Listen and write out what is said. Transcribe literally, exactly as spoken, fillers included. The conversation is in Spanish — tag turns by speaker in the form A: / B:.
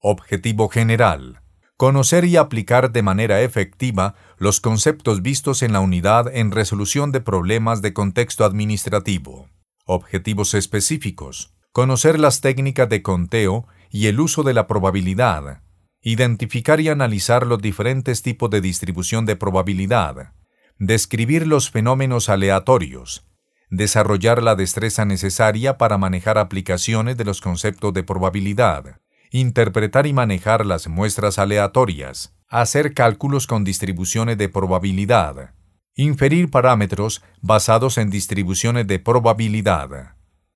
A: Objetivo general. Conocer y aplicar de manera efectiva los conceptos vistos en la unidad en resolución de problemas de contexto administrativo. Objetivos específicos. Conocer las técnicas de conteo y el uso de la probabilidad. Identificar y analizar los diferentes tipos de distribución de probabilidad. Describir los fenómenos aleatorios. Desarrollar la destreza necesaria para manejar aplicaciones de los conceptos de probabilidad. Interpretar y manejar las muestras aleatorias. Hacer cálculos con distribuciones de probabilidad. Inferir parámetros basados en distribuciones de probabilidad.